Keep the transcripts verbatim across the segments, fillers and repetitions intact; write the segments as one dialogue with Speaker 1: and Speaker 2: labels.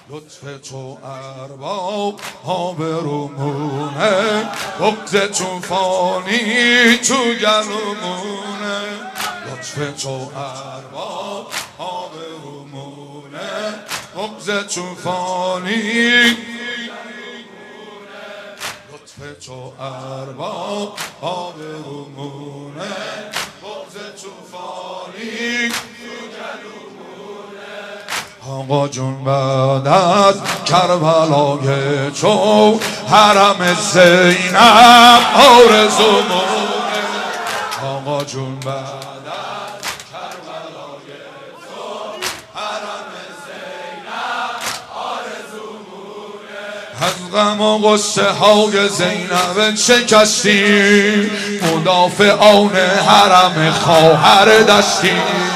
Speaker 1: لطف تو ارباب آبرومونه، بغض توفانی تو گلومونه. لطف تو ارباب آبرومونه، بغض توفانی. لطف تو ارباب آبرومونه، بغض توفانی. آقا جون بعد از کربلای تو حرم زینب آرزومونه. آقا جون بعد از کربلای تو حرم زینب آرزومونه. از غم و غصه های زینب شکستی، مدافعان حرم خواهر دستی.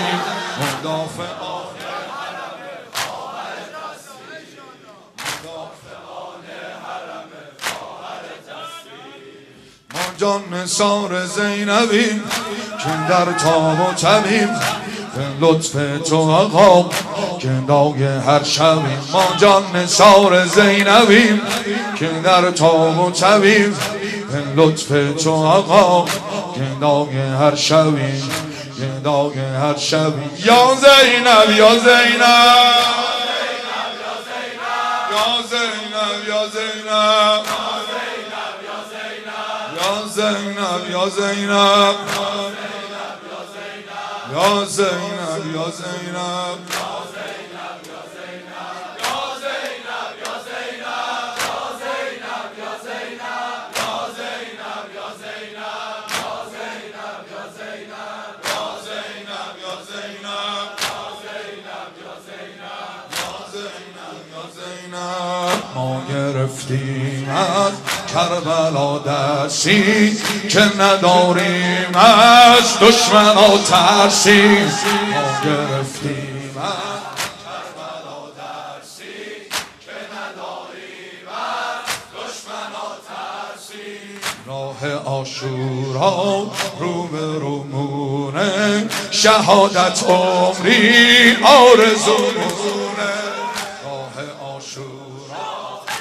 Speaker 1: جان نثار زینبیم که در تاب و تبیم، به لطف تو آقا گندای هر شبیم. ما جان نثار زینبیم که در تاب و تبیم، به لطف تو آقا گندای هر شبیم، گندای هر شبیم. یا زینب یا زینب یا زینب یا زینب یا زینب یا زینب یا زینب یا زینب ما گرفتیم از کربلا درسی که نداریم از دشمنا ترسی. ما گرفتیم از کربلا درسی که نداریم از دشمنا ترسی. راه عاشورا رو به رومونه، شهادت عمری آرزومونه. راه عاشورا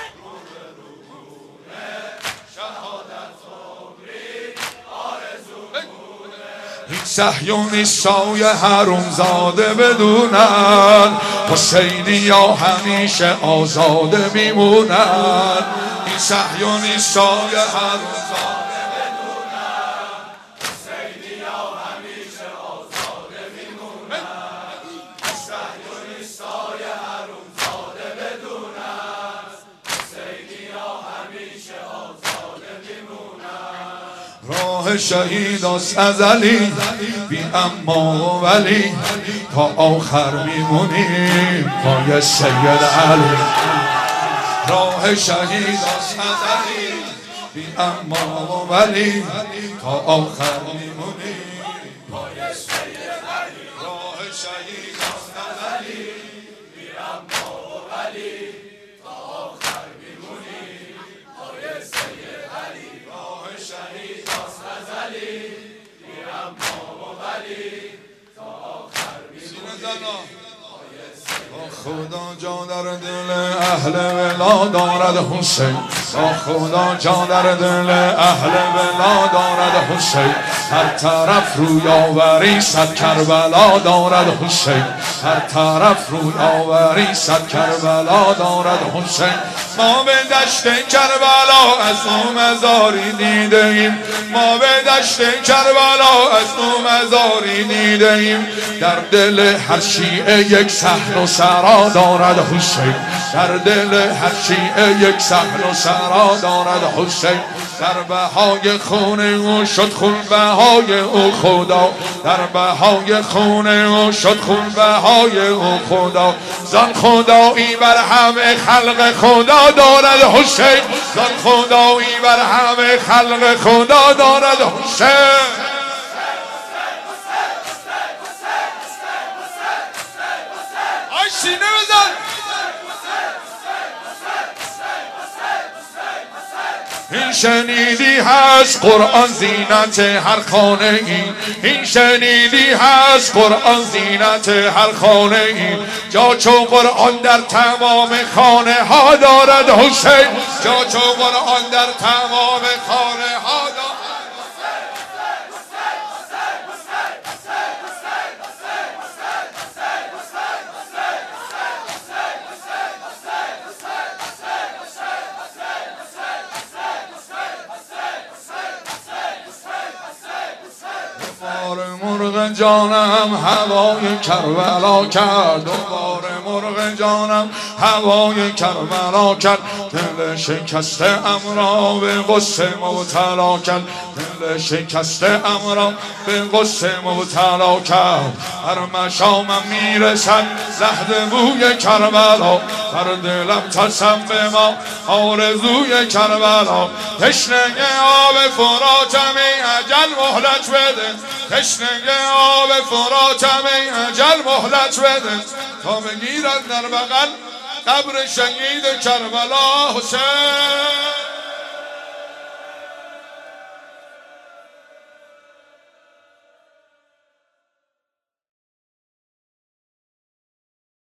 Speaker 1: این صهیونیستای حروم زاده بدونن، حسینی یا همیشه آزاده میمونن. این صهیونیستای حروم زاده بدونن، حسینی یا همیشه آزاده میمونن. این صهیونیستای حروم زاده بدونن، حسینی یا همیشه آزاده میمونن. راه شهید است ازلی بی اما و ولی، تا آخر میمونیم پای سید علی. راه شهید است ازلی بی اما و ولی، تا آخر میمونیم پای سید علی. راه شهید است ازلی بی اما و ولی، تا آخر میمونیم پای سید علی. راه شهید است ازلی بی اما و ولی، تا آخر میمونیم. خدا جا در دل اهل ولا دارد حسین، خدا جا در دل اهل ولا دارد حسین. هر طرف روی آوری صد کربلا دارد حسین، هر طرف روی آوری صد کربلا دارد حسین. ما به دشت کربلا از او مزاری دیده ایم، ما به دشت کربلا از او مزاری دیده ایم. در دل هر شیعه یک صحن و سرا دارد حسین، در دل هر شیعه یک صحن و سرا دارد حسین. در بهای خون او شد خون بهای او خدا، در بهای خون او شد خون بهای او خدا. زان خدایی بر همه خلق خدا دارد حسین، زان خدایی بر همه خلق خدا دارد حسین. آی سینه بزن. این شنیدی هست قرآن زینت هر خانه ای، این شنیدی هست قرآن زینت هر خانه ای. جا چو قرآن در تمام خانه ها دارد حسین، جا چو قرآن در تمام خانه ها دارد. مرغ جانم هوای کربلا کرد، دوباره مرغ جانم هوای کربلا کرد. دل شکسته ام را به غصه مبتلا کرد، دل شکسته ام را به غصه مبتلا کرد. هر مشامم میرسد زهد بوی کربلا، بر دلم ترسم به ما آرزوی کربلا. تشنه آب فراتم ای اجل مهلت بده، تشنه آب فراتم ای اجل مهلت بده، تا بگیرد در بغل قبر شهید کربلا حسین.